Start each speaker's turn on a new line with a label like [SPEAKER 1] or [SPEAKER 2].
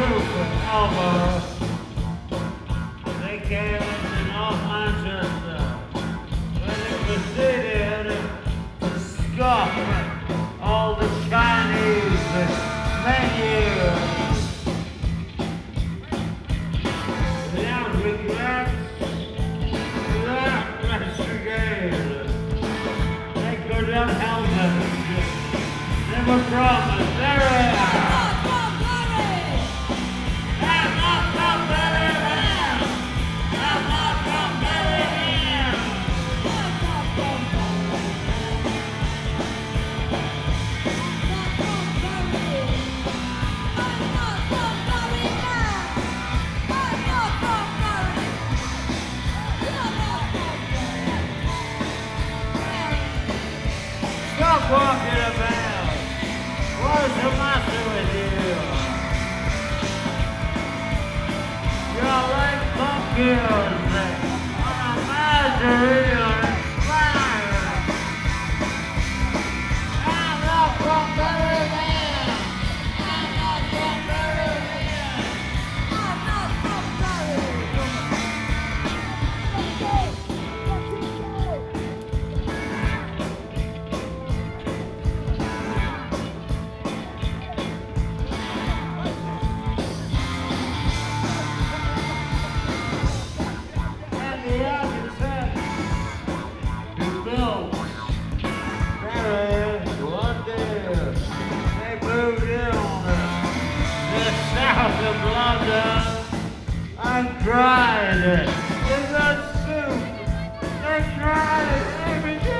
[SPEAKER 1] Super Elbow. They came into North Manchester, where they proceeded to scoff all the Chinese menus. Without regret, without retrograde, they could have held them. They were promised. There we are. Stop walking about. What's the matter with you? You're like pumpkins on a margarine inspired. I'm not from Berlin. I'm not from Berlin. I'm not from the architect who built Paris one day, they moved in on the south of London and dried it in the soup. They dried it every day.